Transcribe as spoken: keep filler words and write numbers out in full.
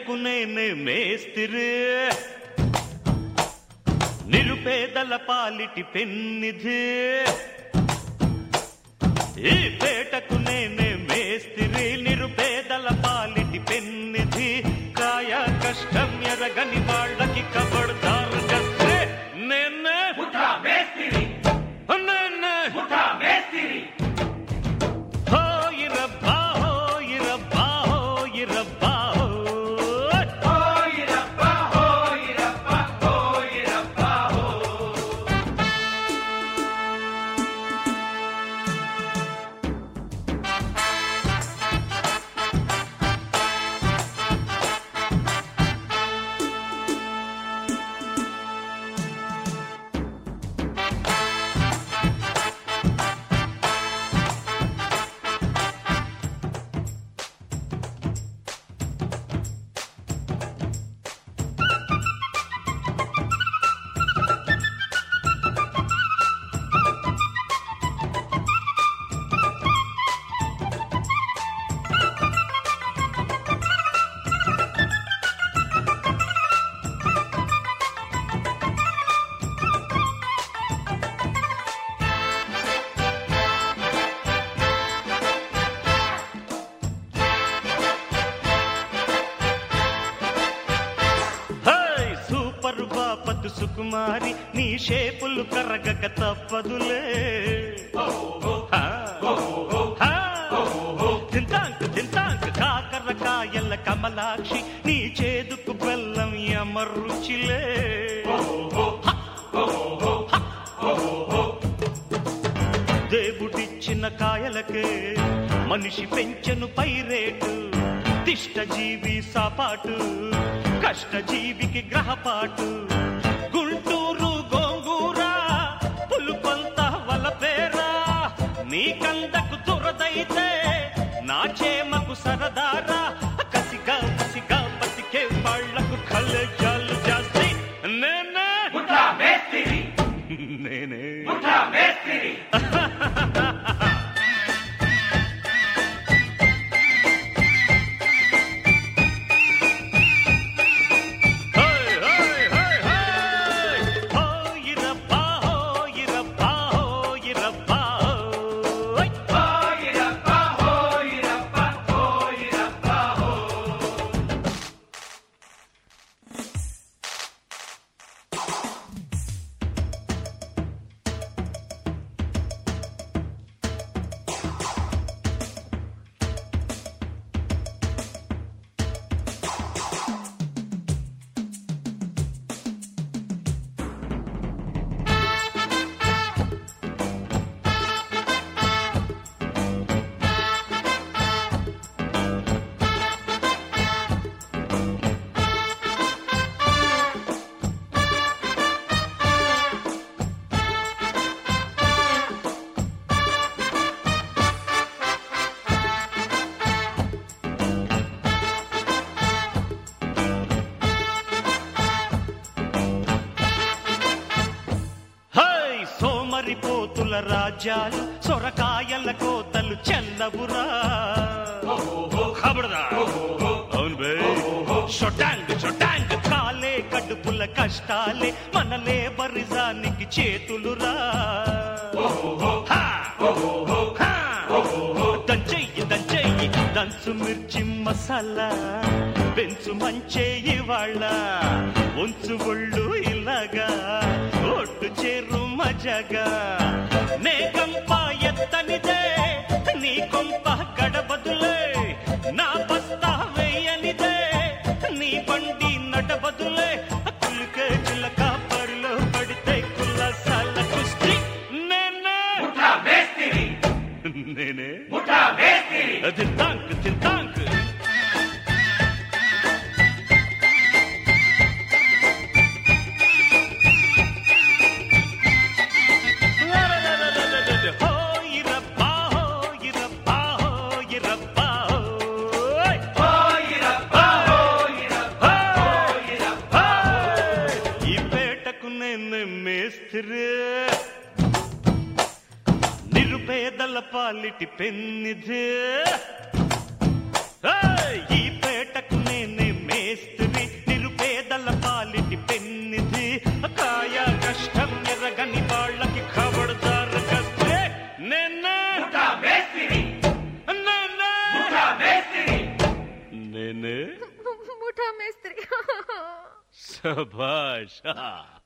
పేటకు నేనే మేస్తిరి, నిరుపేదల పాలిటి పెన్నిధి. ఈ పేటకు నేనే మేస్తిరి, నిరుపేదల పాలిటి పెన్నిధి. కాయ కష్టం ఎరగని వాళ్ళకి కబడ్దారు కస్తే నేనే ముఠా మేస్తిరి, నేనే ముఠా మేస్తిరి. హోయి రబ్బా హోయి రబ్బా హోయి రబ్బా హోయ్ రబ్బా హోయ్ రబ్బా హోయ్ రబ్బా హో. బాపతు సుకుమారి నీ షేపులు కరగక తప్పదులే. తింతాంకు తింతాంకు కాకరకాయల కమలాక్షి నీ చేదుకు బెల్లం యమరుచిలే. దేవుడిచ్చిన కాయలకే మనిషి పెంచెను పైరేటు, తిష్టజీవి సాపాటు కష్టజీవికి గ్రహపాటు. గుంటూరు గోంగూర పులుపంత వలపేరా, నీ కందకు దురదైతే నా చేమకు సరదారా. కసిగా కసిగా బతికే వాళ్లకు కళ్ళజాలు జాస్తి నేనే ముఠా మేస్తిరి, నేనే ముఠా మేస్తిరి. పోతుల రాజ్యాలు సొరకాయల కోతలు చెల్లవురా. అవును బే షొటాంగ్ షొటాంగ్ కాలే కడుపుల కష్టాలే మన లేబరిజానికి చేతులురా. దంచెయ్యి దంచెయ్యి దంచు మిర్చి మసాలా పెంచు మంచే ఇవాళ్ళ ఉంచు ఒళ్ళు ఇలాగా ఒట్టు చేరు మజగా. నే కంప ఎత్తనిదే నీ కొంప గడబదులే, నా బస్తా వేయనిదే నీ బండి నడబదులే. కులికే చిలక పరిలో పడితే కుల్లసాల కుస్తీ నేనే ముఠా మేస్తిరి, నేనే ముఠా మేస్తిరి. తింటాంక్ తింటాంక్ నిరుపేదల పాలిటి పెన్నిధి. ఈ పేటకు నేనే మేస్తిరి. ಏನು ಮುಠಾ ಮೇಸ್ತ್ರಿ. ಶಭಾಷ್.